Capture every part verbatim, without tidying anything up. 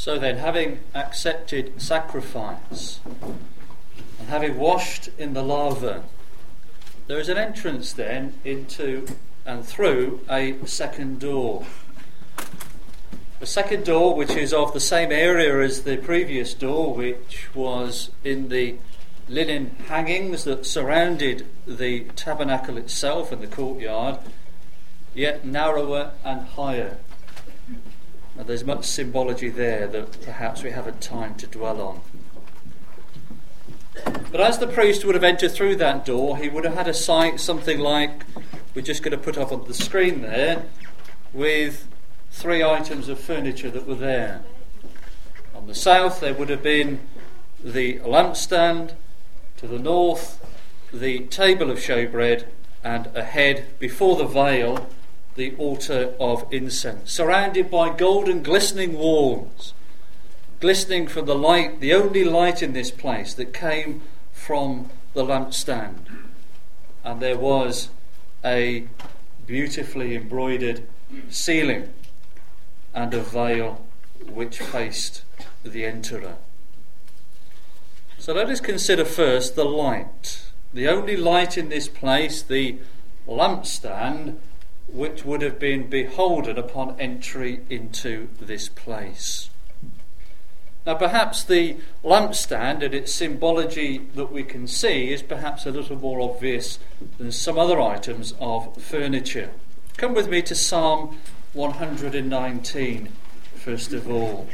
So then, having accepted sacrifice and having washed in the laver, there is an entrance then into and through a second door. The second door, which is of the same area as the previous door, which was in the linen hangings that surrounded the tabernacle itself and the courtyard, yet narrower and higher. And there's much symbology there that perhaps we haven't time to dwell on. But as the priest would have entered through that door, he would have had a sight something like, we're just going to put up on the screen there, with three items of furniture that were there. On the south there would have been the lampstand, to the north the table of showbread, and ahead, before the veil, the altar of incense, surrounded by golden glistening walls, glistening from the light, the only light in this place that came from the lampstand. And there was a beautifully embroidered ceiling and a veil which faced the enterer. So let us consider first the light. The only light in this place, the lampstand, which would have been beholden upon entry into this place. Now perhaps the lampstand and its symbology that we can see is perhaps a little more obvious than some other items of furniture. Come with me to Psalm one hundred nineteen, first of all.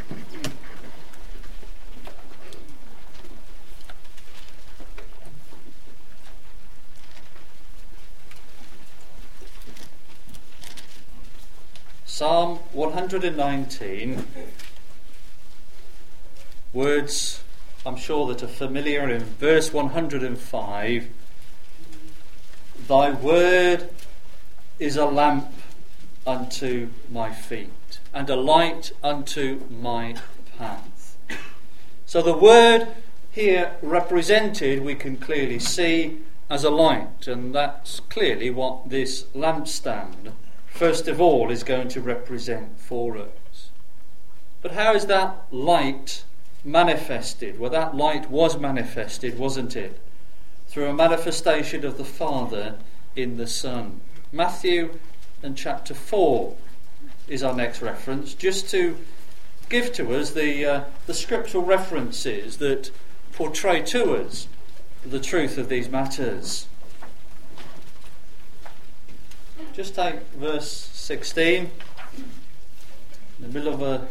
Psalm one hundred nineteen, words I'm sure that are familiar. In verse one hundred five, Thy word is a lamp unto my feet, and a light unto my path. So the word here represented, we can clearly see, as a light, and that's clearly what this lampstand, first of all, is going to represent for us. But how is that light manifested? Well, that light was manifested, wasn't it? Through a manifestation of the Father in the Son. Matthew and chapter four is our next reference, just to give to us the uh, the scriptural references that portray to us the truth of these matters. Just take verse sixteen, in the middle of a,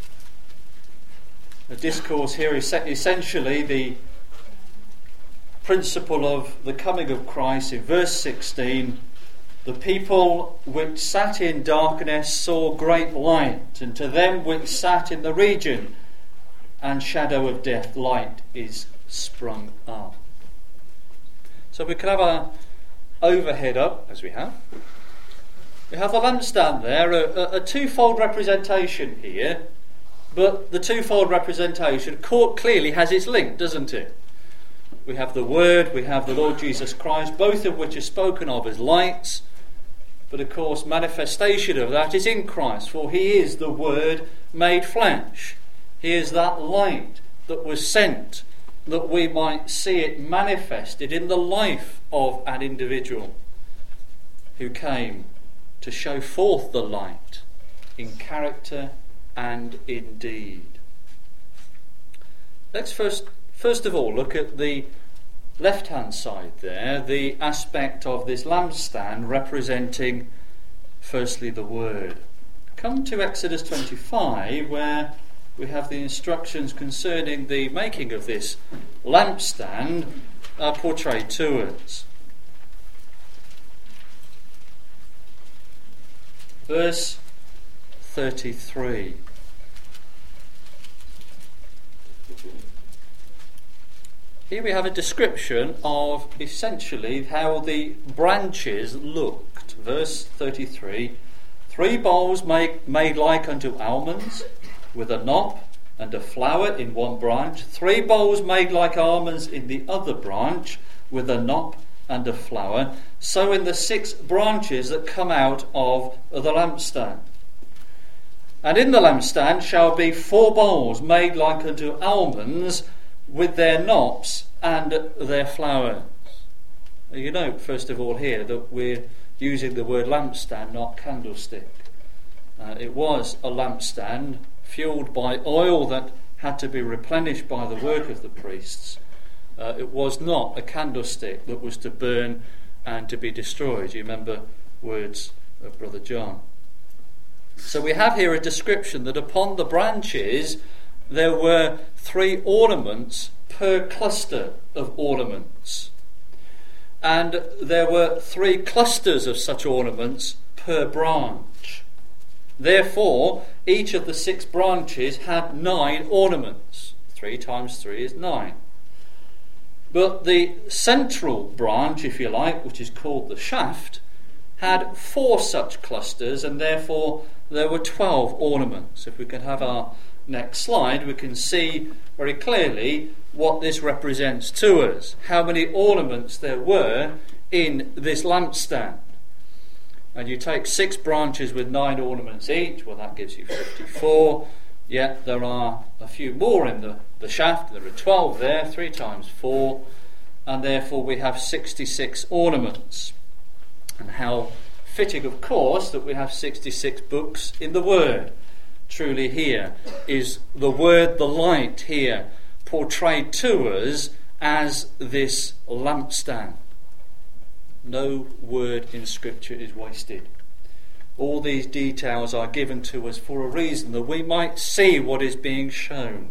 a discourse here, essentially the principle of the coming of Christ. In verse sixteen, the people which sat in darkness saw great light, and to them which sat in the region and shadow of death, light is sprung up. So we can have our overhead up, as we have. We have the lampstand there, a, a twofold representation here, but the twofold representation clearly has its link, doesn't it? We have the Word, we have the Lord Jesus Christ, both of which are spoken of as lights, but of course manifestation of that is in Christ, for he is the Word made flesh. He is that light that was sent that we might see it manifested in the life of an individual who came to show forth the light in character and in deed. Let's first, first of all look at the left-hand side there, the aspect of this lampstand representing firstly the Word. Come to Exodus twenty-five, where we have the instructions concerning the making of this lampstand uh, portrayed to us. Verse thirty-three. Here we have a description of essentially how the branches looked. Verse thirty-three. Three bowls made, made like unto almonds, with a knop and a flower in one branch. Three bowls made like almonds in the other branch, with a knop and a flower. So in the six branches that come out of the lampstand. And in the lampstand shall be four bowls made like unto almonds, with their knops and their flowers. You note, first of all, here that we're using the word lampstand, not candlestick. Uh, it was a lampstand fueled by oil that had to be replenished by the work of the priests. Uh, it was not a candlestick that was to burn and to be destroyed. You remember words of Brother John. So we have here a description that upon the branches there were three ornaments per cluster of ornaments. And there were three clusters of such ornaments per branch. Therefore, each of the six branches had nine ornaments. Three times three is nine. But the central branch, if you like, which is called the shaft, had four such clusters, and therefore there were twelve ornaments. If we can have our next slide, we can see very clearly what this represents to us, how many ornaments there were in this lampstand. And you take six branches with nine ornaments each, well, that gives you fifty-four. Yet there are a few more in the, the shaft. There are twelve there, three times four, and therefore we have sixty-six ornaments. And how fitting, of course, that we have sixty-six books in the Word. Truly here is the Word, the light here, portrayed to us as this lampstand. No word in Scripture is wasted. All these details are given to us for a reason, that we might see what is being shown.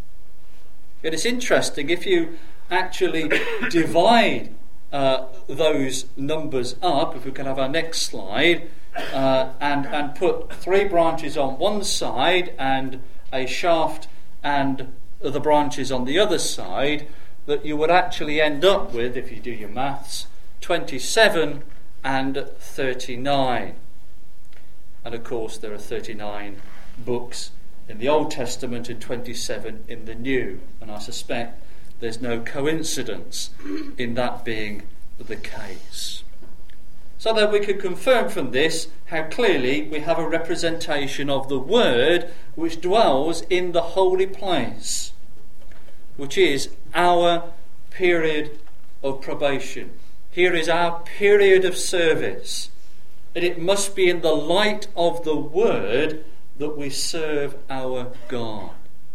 Yet it's interesting, if you actually divide uh, those numbers up, if we can have our next slide, uh, and, and put three branches on one side and a shaft and the branches on the other side, that you would actually end up with, if you do your maths, twenty-seven and thirty-nine. And of course there are thirty-nine books in the Old Testament and twenty-seven in the New. And I suspect there's no coincidence in that being the case. So that we could confirm from this how clearly we have a representation of the Word which dwells in the holy place, which is our period of probation. Here is our period of service. And it must be in the light of the Word that we serve our God.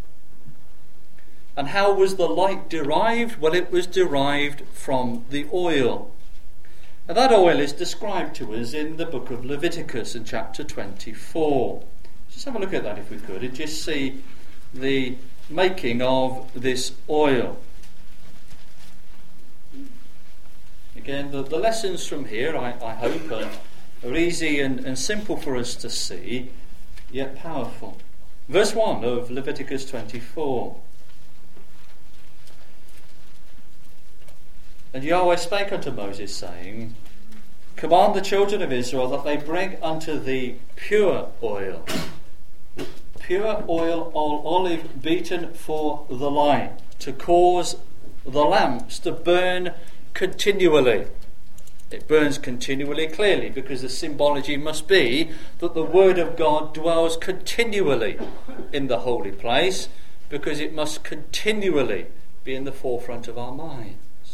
And how was the light derived? Well, it was derived from the oil. And that oil is described to us in the book of Leviticus in chapter twenty-four. Just have a look at that if we could, and just see the making of this oil. Again, the, the lessons from here, I, I hope, are, are easy and, and simple for us to see, yet powerful. Verse one of Leviticus twenty-four. And Yahweh spake unto Moses, saying, Command the children of Israel that they bring unto thee pure oil, pure oil of olive beaten for the light, to cause the lamps to burn continually. It burns continually, clearly, because the symbology must be that the Word of God dwells continually in the holy place, because it must continually be in the forefront of our minds.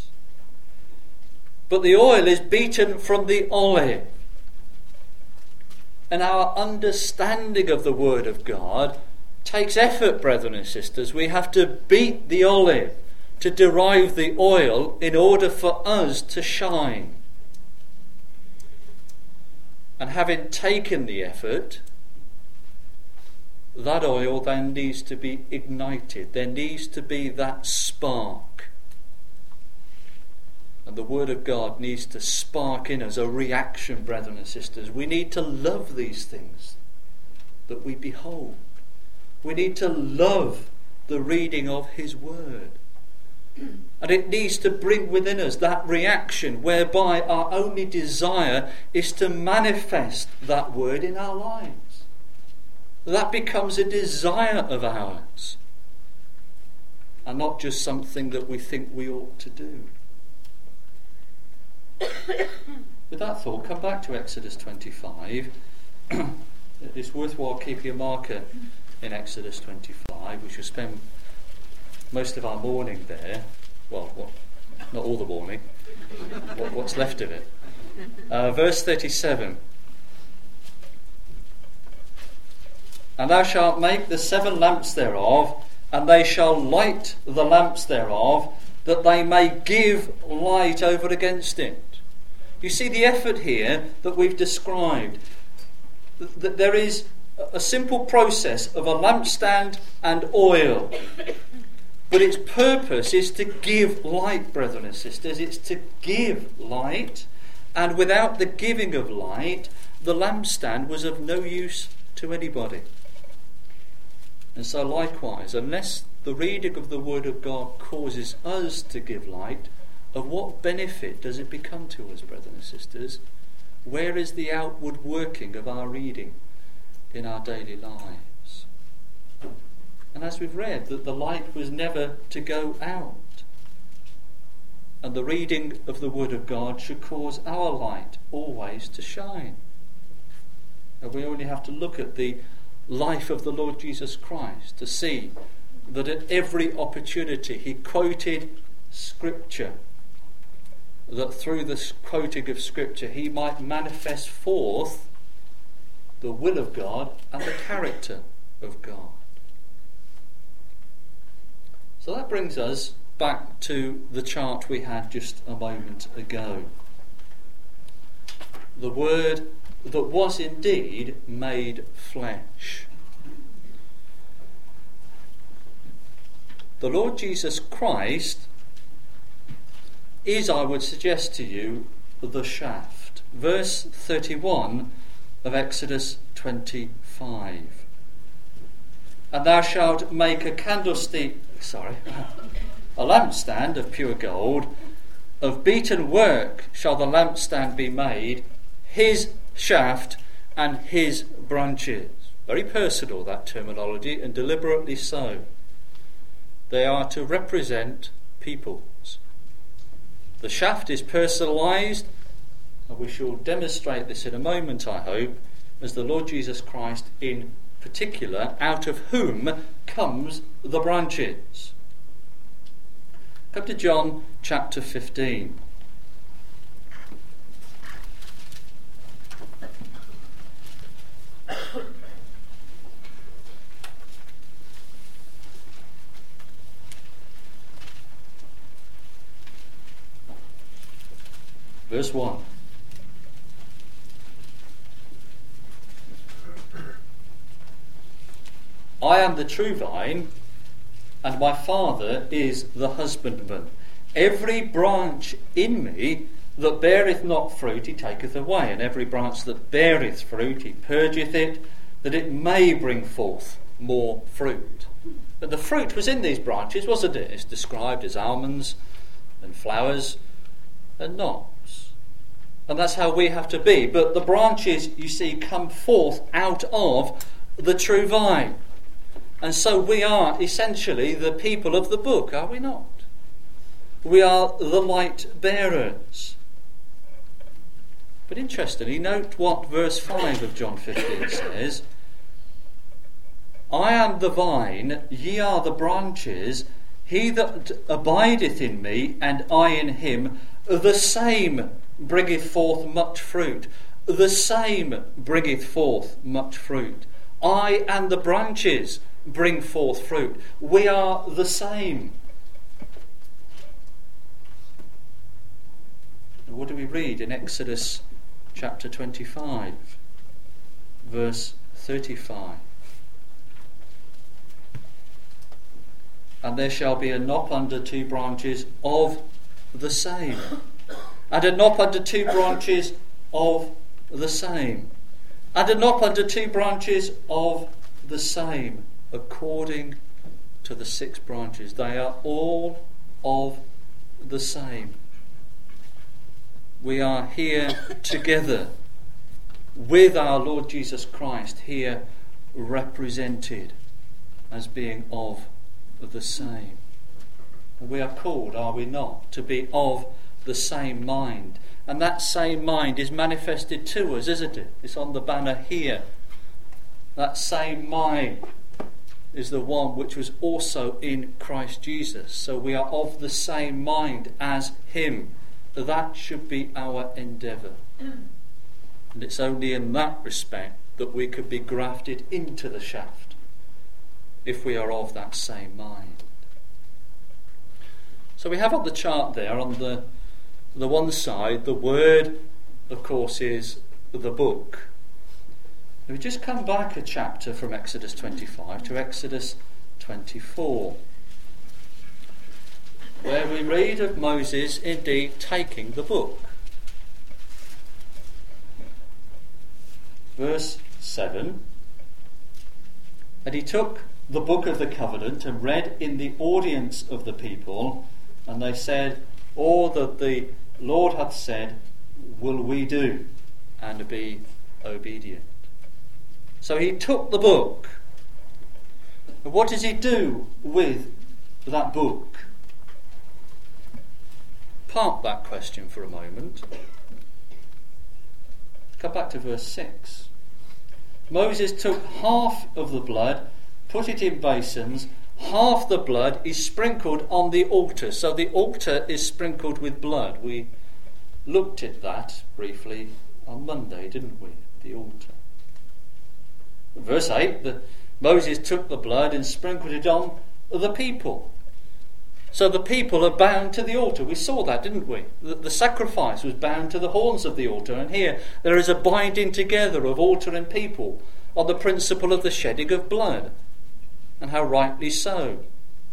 But the oil is beaten from the olive. And our understanding of the Word of God takes effort, brethren and sisters. We have to beat the olive to derive the oil in order for us to shine. And having taken the effort, that oil then needs to be ignited. There needs to be that spark. And the Word of God needs to spark in us a reaction, brethren and sisters. We need to love these things that we behold. We need to love the reading of His Word. And it needs to bring within us that reaction whereby our only desire is to manifest that Word in our lives. That becomes a desire of ours, and not just something that we think we ought to do. With that thought, come back to Exodus twenty-five it's worthwhile keeping a marker in Exodus twenty-five. We shall spend most of our morning there. Well, what, not all the morning. What, what's left of it? Uh, verse thirty-seven. And thou shalt make the seven lamps thereof, and they shall light the lamps thereof, that they may give light over against it. You see the effort here that we've described. That there is a simple process of a lampstand and oil. But its purpose is to give light, brethren and sisters. It's to give light. And without the giving of light, the lampstand was of no use to anybody. And so likewise, unless the reading of the Word of God causes us to give light, of what benefit does it become to us, brethren and sisters? Where is the outward working of our reading in our daily lives? And as we've read, that the light was never to go out. And the reading of the Word of God should cause our light always to shine. And we only have to look at the life of the Lord Jesus Christ to see that at every opportunity he quoted Scripture, that through the quoting of Scripture he might manifest forth the will of God and the character of God. So that brings us back to the chart we had just a moment ago. The Word that was indeed made flesh. The Lord Jesus Christ is, I would suggest to you, the shaft. Verse thirty-one of Exodus twenty-five. And thou shalt make a candlestick, sorry, a lampstand of pure gold. Of beaten work shall the lampstand be made, his shaft and his branches. Very personal, that terminology, and deliberately so. They are to represent peoples. The shaft is personalised, and we shall demonstrate this in a moment, I hope, as the Lord Jesus Christ in particular, out of whom comes the branches. Come to John chapter fifteen. Verse one. I am the true vine, and my Father is the husbandman. Every branch in me that beareth not fruit he taketh away, and every branch that beareth fruit he purgeth it, that it may bring forth more fruit. But the fruit was in these branches, wasn't it? It's described as almonds and flowers and knops. And that's how we have to be. But the branches, you see, come forth out of the true vine. And so we are essentially the people of the book, are we not? We are the light bearers. But interestingly, note what verse five of John fifteen says. I am the vine, ye are the branches. He that abideth in me, and I in him, the same bringeth forth much fruit. The same bringeth forth much fruit. I and the branches bring forth fruit. We are the same. And what do we read in Exodus chapter twenty-five, verse thirty-five? And there shall be a knot under two branches of the same, and a knot under two branches of the same, and a knot under two branches of the same, according to the six branches. They are all of the same. We are here together with our Lord Jesus Christ, here represented as being of the same. We are called, are we not, to be of the same mind. And that same mind is manifested to us, isn't it? It's on the banner here that same mind is the one which was also in Christ Jesus. So we are of the same mind as him. That should be our endeavour. And it's only in that respect that we could be grafted into the shaft, if we are of that same mind. So we have on the chart there, on the, the one side, the word, of course, is the book. We just come back a chapter from Exodus twenty-five to Exodus twenty-four, where we read of Moses indeed taking the book. Verse seven, and he took the book of the covenant and read in the audience of the people, and they said, all that the Lord hath said will we do, and be obedient. So he took the book. And what does he do with that book? Park that question for a moment. Come back to verse six. Moses took half of the blood, put it in basins. Half the blood is sprinkled on the altar. So the altar is sprinkled with blood. We looked at that briefly on Monday, didn't we? The altar. Verse eight, the, Moses took the blood and sprinkled it on the people. So the people are bound to the altar. We saw that, didn't we? The, the sacrifice was bound to the horns of the altar. And here there is a binding together of altar and people on the principle of the shedding of blood. And how rightly so.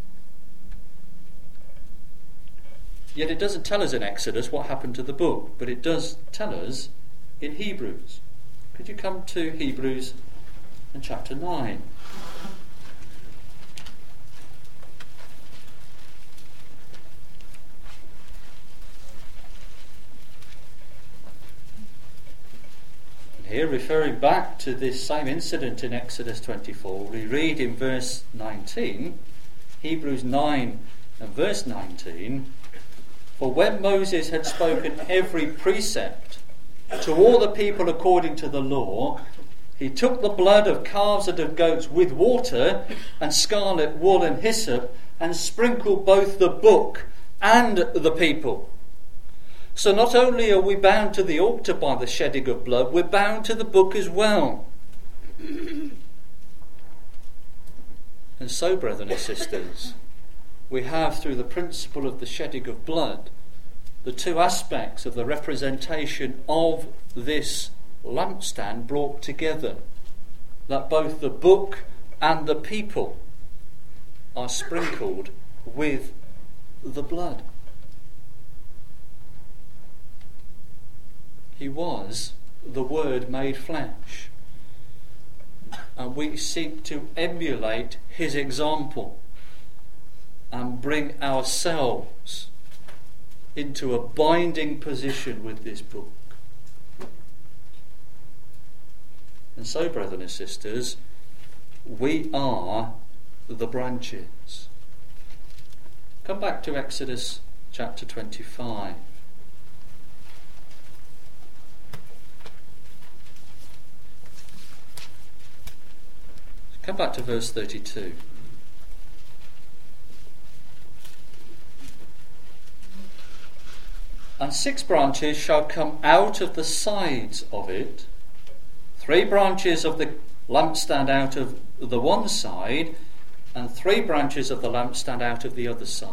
Yet it doesn't tell us in Exodus what happened to the book, but it does tell us in Hebrews. Could you come to Hebrews in chapter nine? Here, referring back to this same incident in Exodus twenty-four, we read in verse nineteen, Hebrews nine and verse nineteen, for when Moses had spoken every precept to all the people according to the law, he took the blood of calves and of goats with water and scarlet wool and hyssop and sprinkled both the book and the people. So not only are we bound to the altar by the shedding of blood, we're bound to the book as well. And so, brethren and sisters, we have, through the principle of the shedding of blood, the two aspects of the representation of this lampstand brought together, that both the book and the people are sprinkled with the blood. He was the Word made flesh, and we seek to emulate his example and bring ourselves into a binding position with this book. And so, brethren and sisters, we are the branches. Come back to Exodus chapter twenty-five. Come back to verse thirty-two. And six branches shall come out of the sides of it, three branches of the lampstand out of the one side, and three branches of the lampstand out of the other side.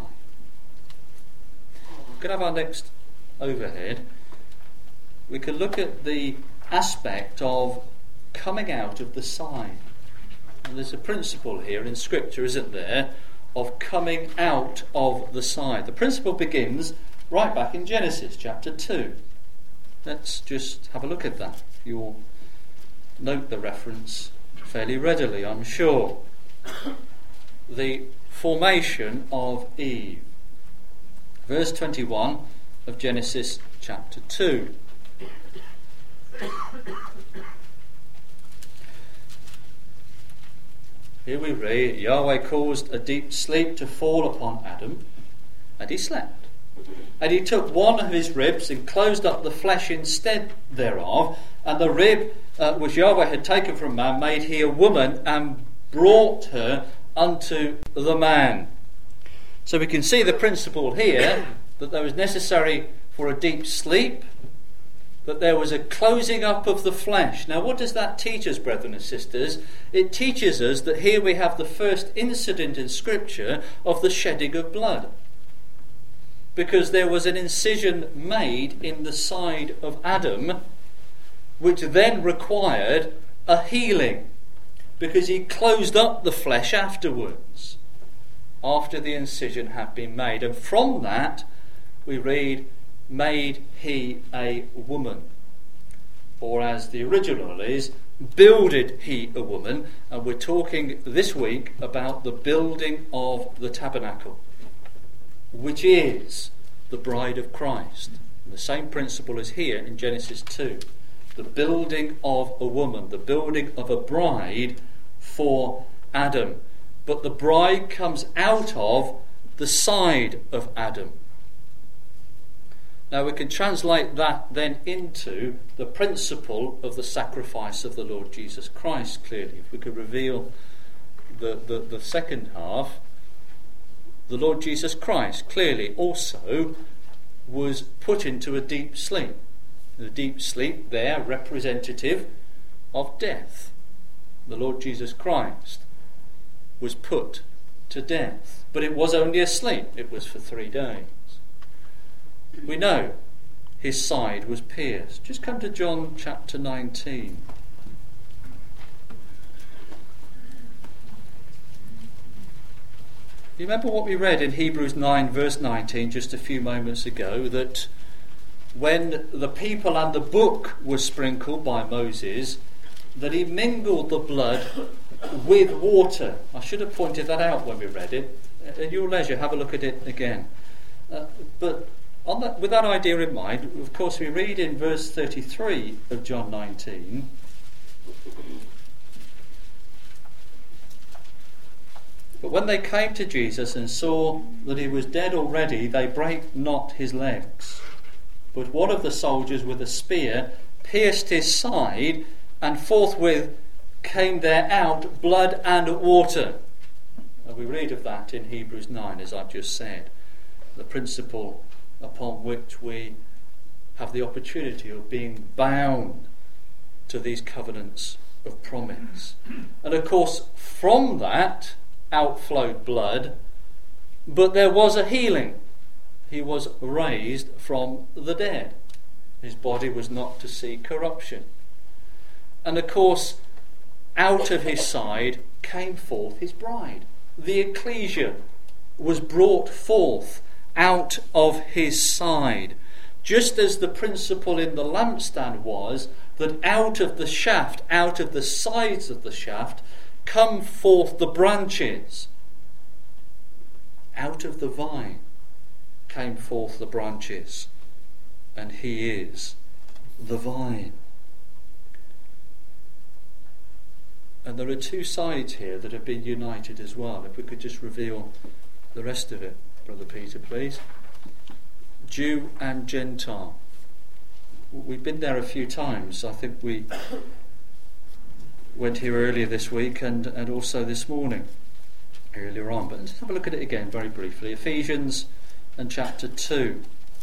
We can have our next overhead. We can look at the aspect of coming out of the side. And there's a principle here in Scripture, isn't there, of coming out of the side. The principle begins right back in Genesis chapter two. Let's just have a look at that. You'll note the reference fairly readily, I'm sure. The formation of Eve. Verse twenty-one of Genesis chapter two. Here we read, Yahweh caused a deep sleep to fall upon Adam, and he slept. And he took one of his ribs and closed up the flesh instead thereof, and the rib uh, which Yahweh had taken from man, made he a woman and brought her unto the man. So we can see the principle here that there was necessary for a deep sleep, that there was a closing up of the flesh. Now what does that teach us, brethren and sisters? It teaches us that here we have the first incident in Scripture of the shedding of blood. Because there was an incision made in the side of Adam, which then required a healing, because he closed up the flesh afterwards, after the incision had been made. And from that we read, made he a woman. Or as the original is, builded he a woman. And we're talking this week about the building of the tabernacle, which is the bride of Christ. And the same principle is here in Genesis two. The building of a woman, the building of a bride for Adam. But the bride comes out of the side of Adam. Now we can translate that then into the principle of the sacrifice of the Lord Jesus Christ, clearly. If we could reveal the, the, the second half, the Lord Jesus Christ clearly also was put into a deep sleep. The deep sleep there representative of death. The Lord Jesus Christ was put to death. But it was only a sleep. It was for three days. We know his side was pierced. Just come to John chapter nineteen. You remember what we read in Hebrews nine verse nineteen just a few moments ago, that when the people and the book were sprinkled by Moses, that he mingled the blood with water. I should have pointed that out when we read it. At your leisure, have a look at it again. Uh, but on that, with that idea in mind, of course we read in verse thirty-three of John nineteen, but when they came to Jesus and saw that he was dead already, they brake not his legs. But one of the soldiers with a spear pierced his side, and forthwith came there out blood and water. And we read of that in Hebrews nine, as I've just said. The principle upon which we have the opportunity of being bound to these covenants of promise. And of course, from that outflowed blood, but there was a healing. He was raised from the dead. His body was not to see corruption. And of course, out of his side came forth his bride. The ecclesia was brought forth out of his side. Just as the principle in the lampstand was that out of the shaft, out of the sides of the shaft, come forth the branches. Out of the vine came forth the branches, and he is the vine. And there are two sides here that have been united as well. If we could just reveal the rest of it, Brother Peter, please. Jew and Gentile. We've been there a few times. I think we went here earlier this week and, and also this morning, earlier on. But let's have a look at it again very briefly. Ephesians and chapter two.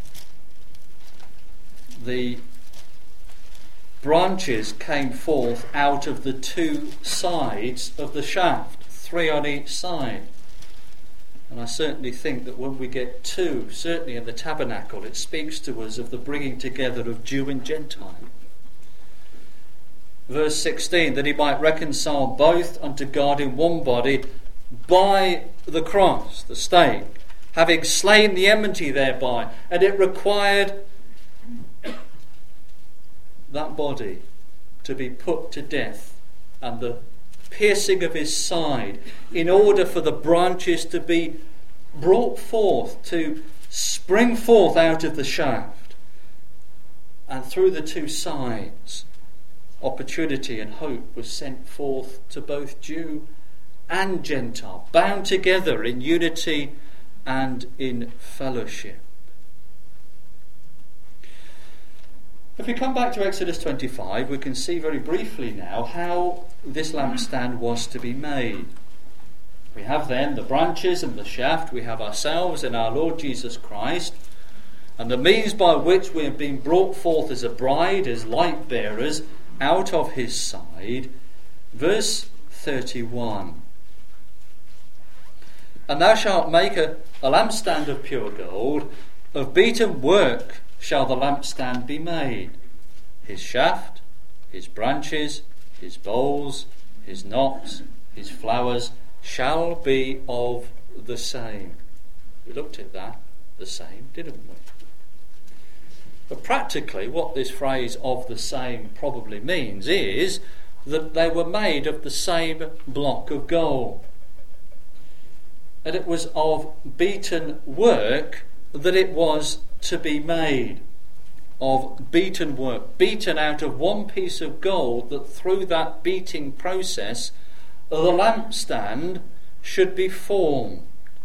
The branches came forth out of the two sides of the shaft, three on each side. And I certainly think that when we get two, certainly in the tabernacle, it speaks to us of the bringing together of Jew and Gentile. Verse sixteen, that he might reconcile both unto God in one body by the cross, the stake, having slain the enmity thereby. And it required that body to be put to death and the piercing of his side in order for the branches to be brought forth, to spring forth out of the shaft, and through the two sides opportunity and hope was sent forth to both Jew and Gentile, bound together in unity and in fellowship. If we come back to Exodus twenty-five, we can see very briefly now how this lampstand was to be made. We have then the branches and the shaft, we have ourselves and our Lord Jesus Christ, and the means by which we have been brought forth as a bride, as light bearers, out of his side. Verse thirty-one. And thou shalt make a, a lampstand of pure gold, of beaten work shall the lampstand be made. His shaft, his branches, his bowls, his knops, his flowers shall be of the same. We looked at that, the same, didn't we? But practically what this phrase of the same probably means is that they were made of the same block of gold. And it was of beaten work that it was to be made. Of beaten work, beaten out of one piece of gold, that through that beating process the lampstand should be formed.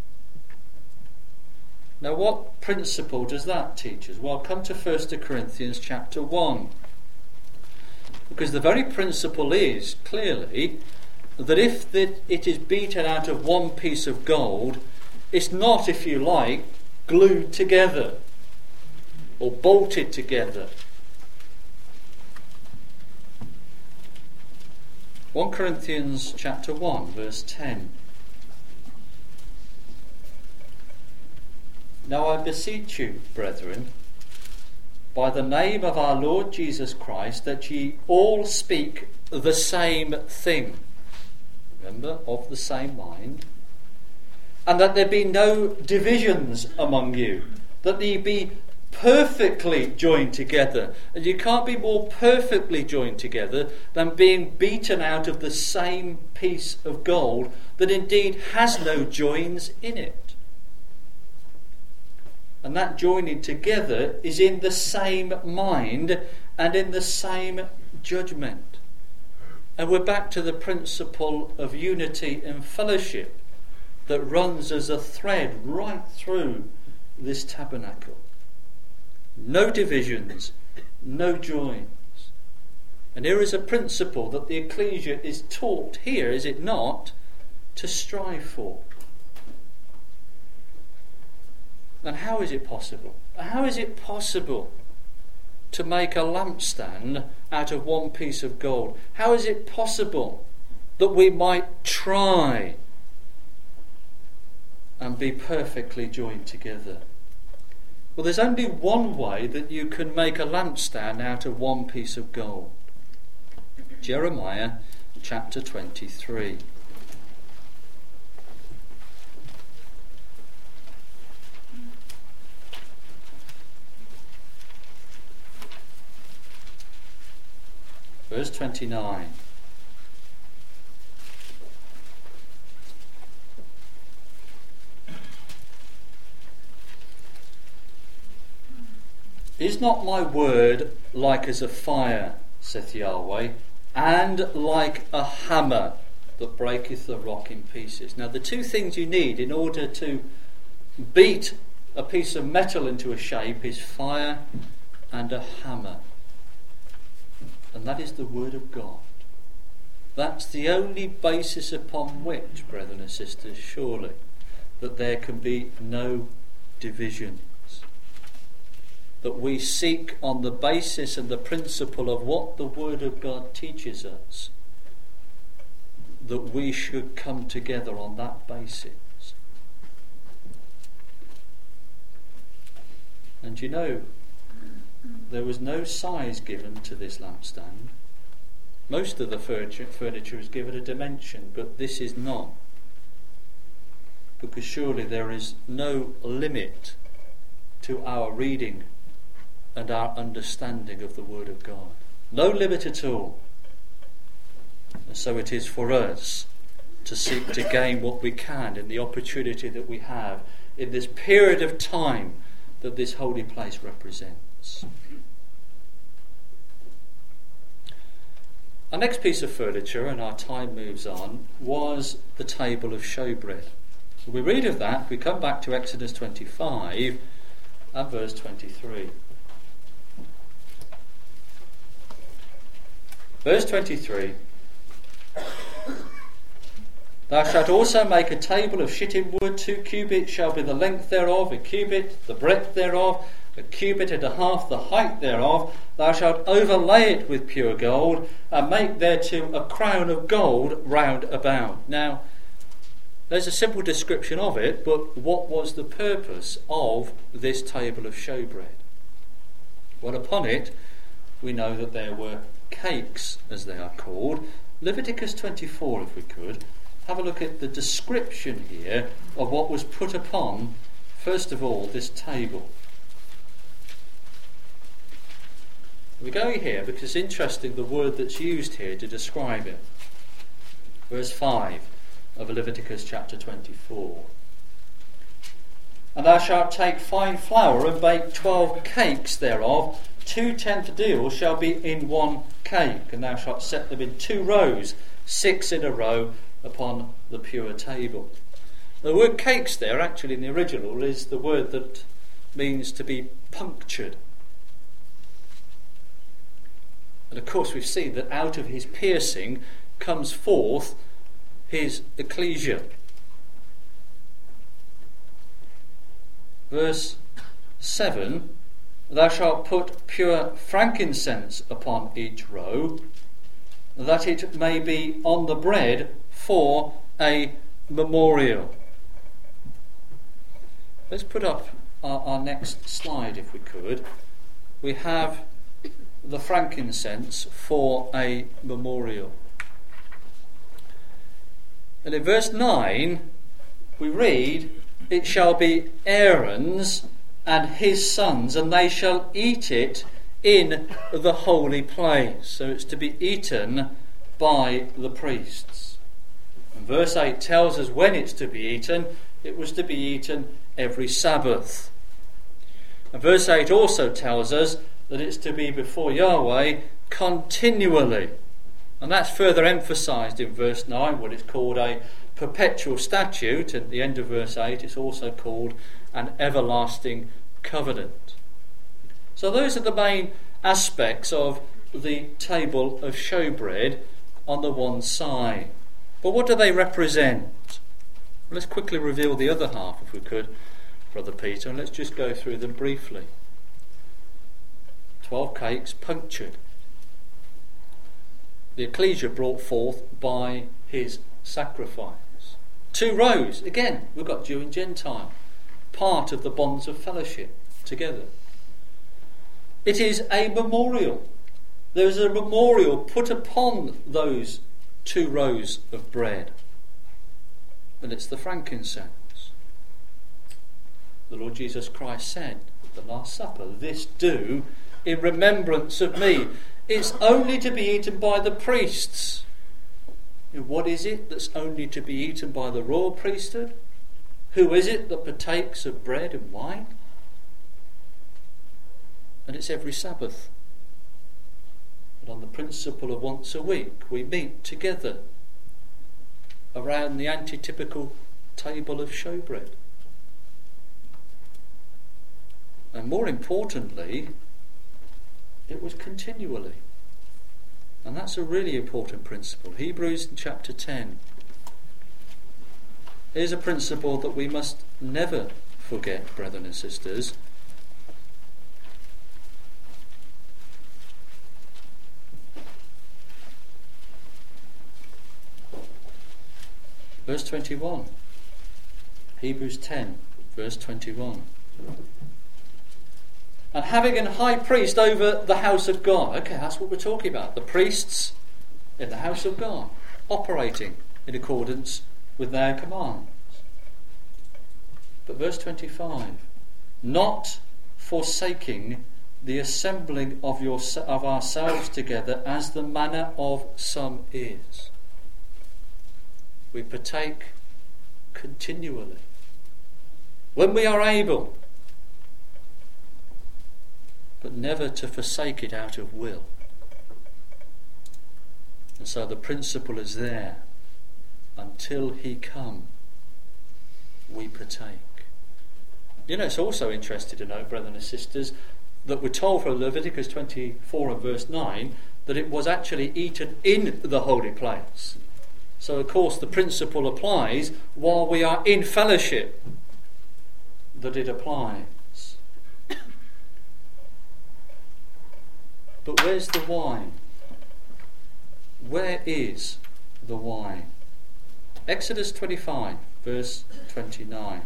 Now what principle does that teach us? Well, come to First Corinthians chapter one. Because the very principle is, clearly, that if it is beaten out of one piece of gold, it's not, if you like, glued together or bolted together. First Corinthians chapter one, verse ten. Now I beseech you, brethren, by the name of our Lord Jesus Christ, that ye all speak the same thing. Remember, of the same mind. And that there be no divisions among you, that ye be perfectly joined together. And you can't be more perfectly joined together than being beaten out of the same piece of gold that indeed has no joins in it. And that joining together is in the same mind and in the same judgment. And we're back to the principle of unity and fellowship that runs as a thread right through this tabernacle. No divisions, no joins. And here is a principle that the ecclesia is taught here, is it not, to strive for. And how is it possible? How is it possible to make a lampstand out of one piece of gold? How is it possible that we might try and be perfectly joined together? Well, there's only one way that you can make a lampstand out of one piece of gold. Jeremiah chapter twenty-three. Verse twenty-nine. Is not my word like as a fire, saith Yahweh, and like a hammer that breaketh the rock in pieces? Now the two things you need in order to beat a piece of metal into a shape is fire and a hammer. And that is the word of God. That's the only basis upon which, brethren and sisters, surely, that there can be no divisions. That we seek on the basis and the principle of what the word of God teaches us, that we should come together on that basis. And you know, there was no size given to this lampstand. Most of the furniture, furniture is given a dimension, but this is not. Because surely there is no limit to our reading and our understanding of the Word of God. No limit at all. And so it is for us to seek to gain what we can in the opportunity that we have in this period of time that this holy place represents. Our next piece of furniture, and our time moves on, was the table of showbread. We read of that, we come back to Exodus twenty-five and verse twenty-three. Verse twenty-three. Thou shalt also make a table of shittim wood. Two cubits shall be the length thereof, a cubit the breadth thereof, a cubit and a half the height thereof. Thou shalt overlay it with pure gold, and make thereto a crown of gold round about. Now, there's a simple description of it, but what was the purpose of this table of showbread? Well, upon it, we know that there were cakes, as they are called. Leviticus twenty-four, if we could. Have a look at the description here of what was put upon, first of all, this table. We go here because it's interesting the word that's used here to describe it. Verse five of Leviticus chapter twenty-four. And thou shalt take fine flour and bake twelve cakes thereof. Two tenth deal shall be in one cake, and thou shalt set them in two rows, six in a row, upon the pure table. The word cakes there, actually in the original, is the word that means to be punctured. And of course we've seen that out of his piercing comes forth his ecclesia. Verse seven, thou shalt put pure frankincense upon each row, that it may be on the bread for a memorial. Let's put up our, our next slide, if we could. We have the frankincense for a memorial. And in verse nine, we read, it shall be Aaron's and his sons, and they shall eat it in the holy place. So it's to be eaten by the priests. And verse eight tells us when it's to be eaten. It was to be eaten every Sabbath. And verse eight also tells us that it's to be before Yahweh continually. And that's further emphasised in verse nine, what is called a perpetual statute. At the end of verse eight, it's also called an everlasting covenant. So those are the main aspects of the table of showbread on the one side. But what do they represent? Well, let's quickly reveal the other half, if we could, Brother Peter, and let's just go through them briefly. Twelve cakes punctured. The ecclesia brought forth by his sacrifice. Two rows, again, we've got Jew and Gentile, part of the bonds of fellowship together. It is a memorial. There is a memorial put upon those two rows of bread, and it's the frankincense. The Lord Jesus Christ said at the Last Supper, this do in remembrance of me. It's only to be eaten by the priests. And what is it that's only to be eaten by the royal priesthood? Who is it that partakes of bread and wine? And it's every Sabbath. And on the principle of once a week, we meet together around the antitypical table of showbread. And more importantly, it was continually. And that's a really important principle. Hebrews chapter ten. Here's a principle that we must never forget, brethren and sisters. Verse twenty-one. Hebrews ten, verse twenty-one. And having an high priest over the house of God. Okay, that's what we're talking about. The priests in the house of God, operating in accordance with their commands. But verse twenty-five. Not forsaking the assembling of, your, of ourselves together, as the manner of some is. We partake continually, when we are able, but never to forsake it out of will. And so the principle is there. Until he come, we partake. You know, it's also interesting to note, brethren and sisters, that we're told from Leviticus twenty-four and verse nine that it was actually eaten in the holy place. So of course the principle applies while we are in fellowship, that it applies. But where's the wine? Where is the wine? Exodus twenty-five, verse twenty-nine.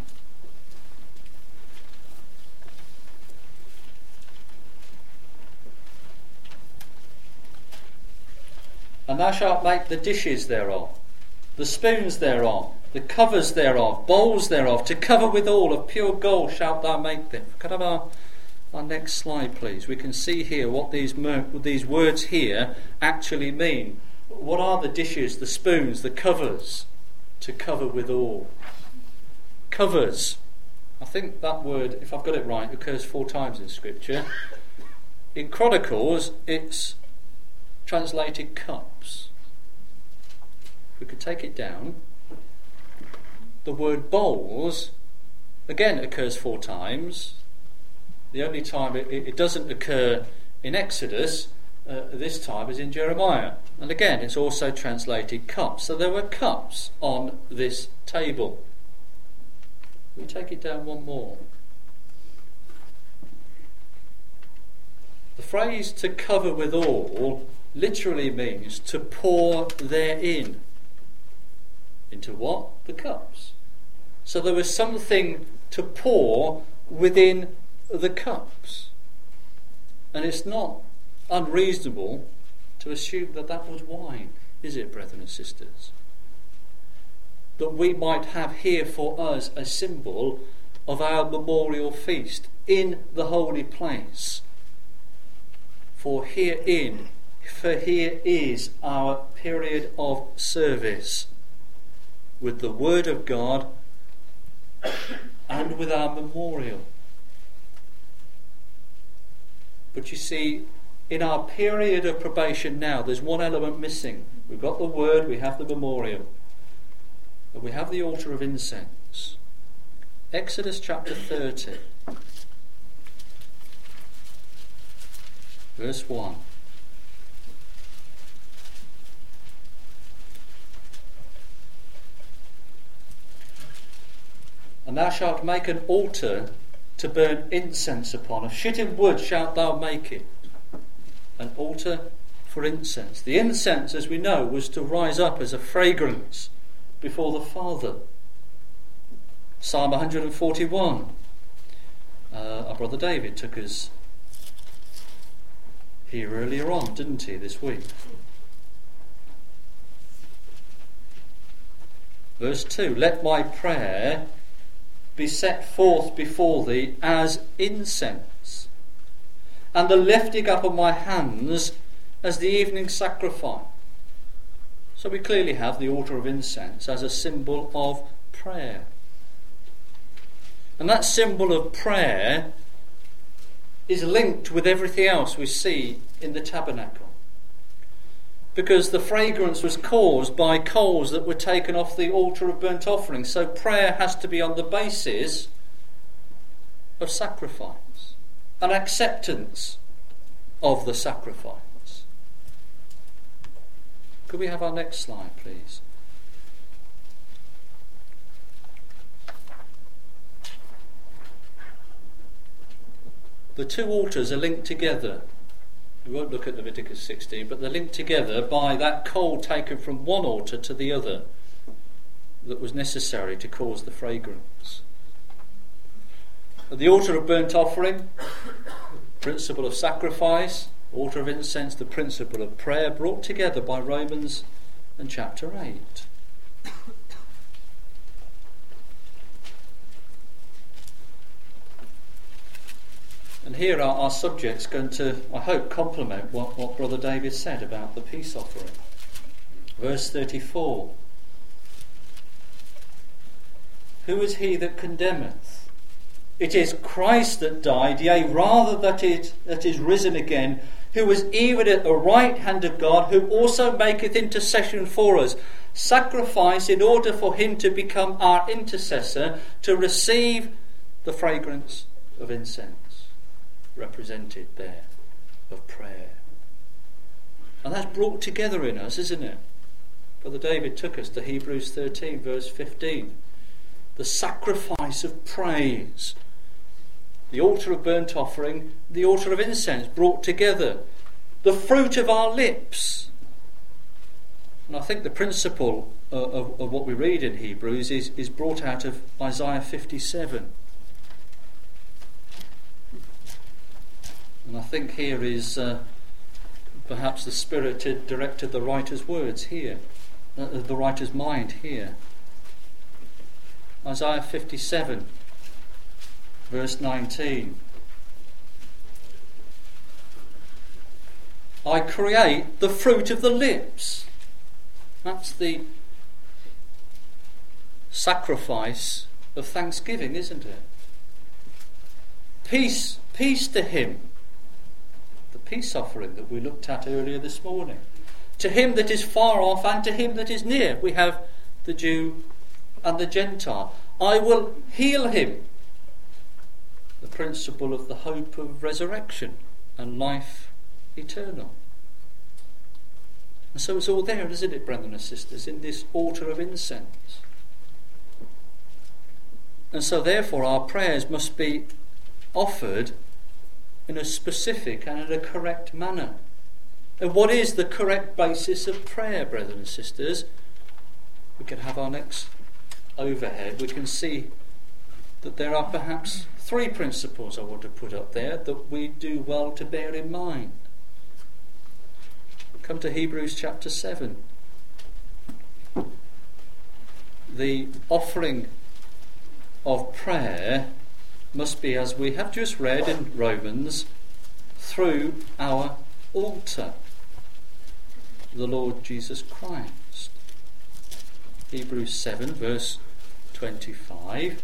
And thou shalt make the dishes thereof, the spoons thereof, the covers thereof, bowls thereof, to cover withal of pure gold shalt thou make them. Could I have our, our next slide, please? We can see here what these mer- these words here actually mean. What are the dishes, the spoons, the covers? To cover withal. Covers. I think that word, if I've got it right, occurs four times in Scripture. In Chronicles, it's translated cups. If we could take it down. The word bowls, again, occurs four times. The only time it, it doesn't occur in Exodus, uh, this time, is in Jeremiah. And again, it's also translated cups. So there were cups on this table. We take it down one more. The phrase "to cover withal" literally means to pour therein. Into what? The cups. So there was something to pour within the cups. And it's not unreasonable to assume that that was wine, is it, brethren and sisters? That we might have here for us a symbol of our memorial feast in the holy place. For herein, for here is our period of service with the Word of God and with our memorial. But you see, in our period of probation now, there's one element missing. We've got the Word, we have the memorial, but we have the altar of incense. Exodus chapter thirty, verse one. And thou shalt make an altar to burn incense upon. Of shittim wood shalt thou make it. An altar for incense. The incense, as we know, was to rise up as a fragrance before the Father. Psalm one forty-one. Uh, our brother David took us here earlier on, didn't he, this week? Verse two. Let my prayer be set forth before thee as incense, and the lifting up of my hands as the evening sacrifice. So we clearly have the altar of incense as a symbol of prayer. And that symbol of prayer is linked with everything else we see in the tabernacle. Because the fragrance was caused by coals that were taken off the altar of burnt offering. So prayer has to be on the basis of sacrifice, an acceptance of the sacrifice. Could we have our next slide, please? The two altars are linked together. We won't look at Leviticus sixteen, but they're linked together by that coal taken from one altar to the other that was necessary to cause the fragrance. At the altar of burnt offering, principle of sacrifice, altar of incense, the principle of prayer, brought together by Romans and chapter eight. And here are our subjects going to, I hope, complement what, what Brother David said about the peace offering. Verse thirty-four. Who is he that condemneth? It is Christ that died, yea, rather that it that is risen again, who is even at the right hand of God, who also maketh intercession for us. Sacrifice in order for him to become our intercessor, to receive the fragrance of incense represented there, of prayer. And that's brought together in us, isn't it? Brother David took us to Hebrews thirteen, verse fifteen. The sacrifice of praise. The altar of burnt offering, the altar of incense brought together. The fruit of our lips. And I think the principle of, of, of what we read in Hebrews is, is brought out of Isaiah fifty-seven. And I think here is uh, perhaps the Spirit had directed the writer's words here, uh, the writer's mind here. Isaiah fifty-seven, verse nineteen. I create the fruit of the lips. That's the sacrifice of thanksgiving, isn't it? Peace, peace to him. The peace offering that we looked at earlier this morning. To him that is far off and to him that is near. We have the Jew and the Gentile. I will heal him. The principle of the hope of resurrection and life eternal. And so it's all there, isn't it, brethren and sisters, in this altar of incense. And so therefore our prayers must be offered in a specific and in a correct manner. And what is the correct basis of prayer, brethren and sisters? We can have our next overhead. We can see that there are perhaps three principles I want to put up there that we do well to bear in mind. Come to Hebrews chapter seven. The offering of prayer must be, as we have just read in Romans, through our altar, the Lord Jesus Christ. Hebrews seven, verse twenty-five.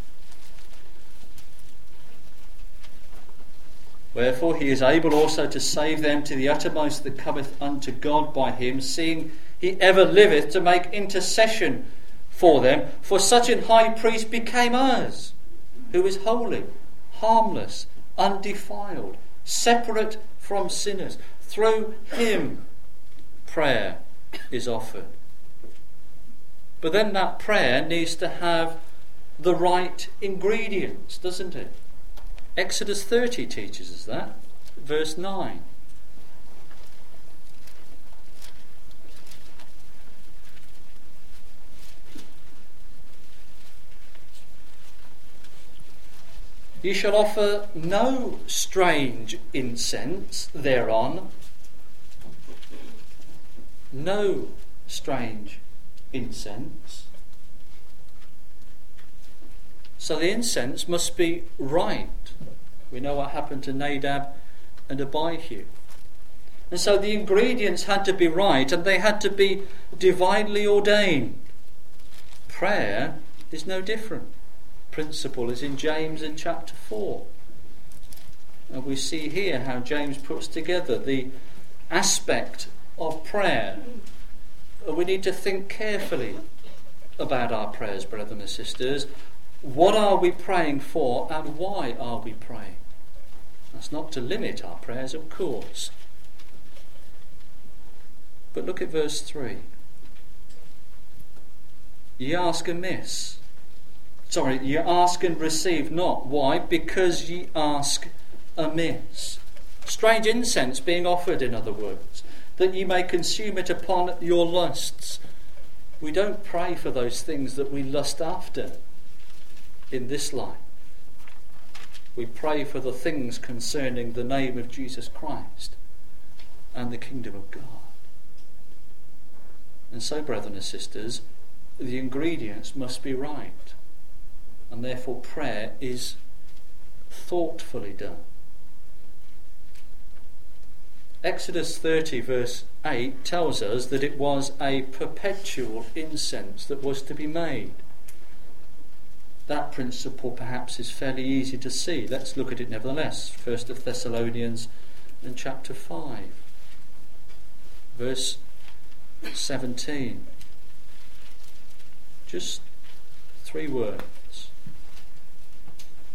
Wherefore he is able also to save them to the uttermost that cometh unto God by him, seeing he ever liveth to make intercession for them. For such an high priest became us, who is holy, harmless, undefiled, separate from sinners. Through him prayer is offered. But then that prayer needs to have the right ingredients, doesn't it? Exodus thirty teaches us that. Verse nine. Ye shall offer no strange incense thereon. No strange incense. So the incense must be right. We know what happened to Nadab and Abihu. And so the ingredients had to be right and they had to be divinely ordained. Prayer is no different. Principle is in James in chapter four. And we see here how James puts together the aspect of prayer. We need to think carefully about our prayers, brothers and sisters. What are we praying for and why are we praying? That's not to limit our prayers, of course. But look at verse three. Ye ask amiss. Sorry, ye ask and receive not. Why? Because ye ask amiss. Strange incense being offered, in other words, that ye may consume it upon your lusts. We don't pray for those things that we lust after in this life. We pray for the things concerning the name of Jesus Christ and the kingdom of God. And so, brethren and sisters, the ingredients must be right. And therefore prayer is thoughtfully done. Exodus thirty verse eight tells us that it was a perpetual incense that was to be made. That principle perhaps is fairly easy to see. Let's look at it nevertheless. First of Thessalonians and chapter five, verse seventeen. Just three words.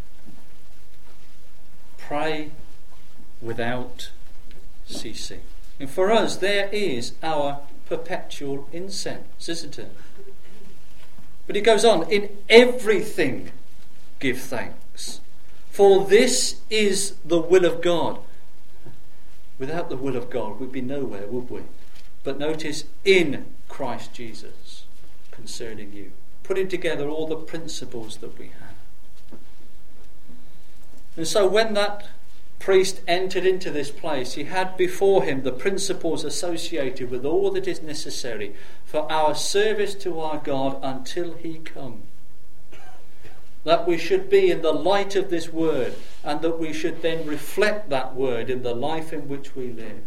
Pray without ceasing. And for us, there is our perpetual incense, isn't it? But he goes on, in everything give thanks, for this is the will of God. Without the will of God, we'd be nowhere, would we? But notice, in Christ Jesus, concerning you. Putting together all the principles that we have. And so when that priest entered into this place, he had before him the principles associated with all that is necessary for our service to our God until he come. That we should be in the light of this word, and that we should then reflect that word in the life in which we live.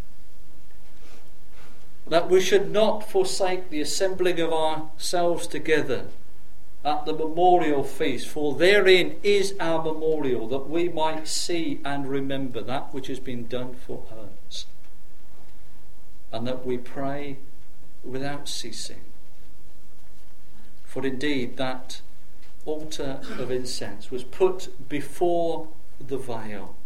That we should not forsake the assembling of ourselves together at the memorial feast, for therein is our memorial, that we might see and remember that which has been done for us, and that we pray without ceasing. For indeed that altar of incense was put before the veil,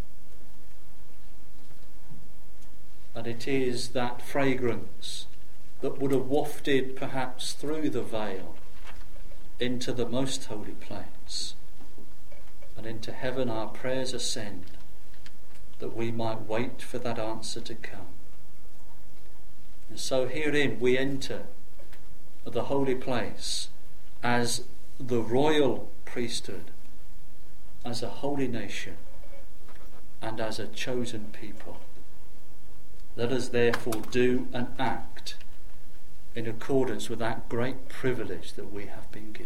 and it is that fragrance that would have wafted perhaps through the veil into the most holy place, and into heaven our prayers ascend, that we might wait for that answer to come. And so herein we enter the holy place as the royal priesthood, as a holy nation, and as a chosen people. Let us therefore do and act in accordance with that great privilege that we have been given.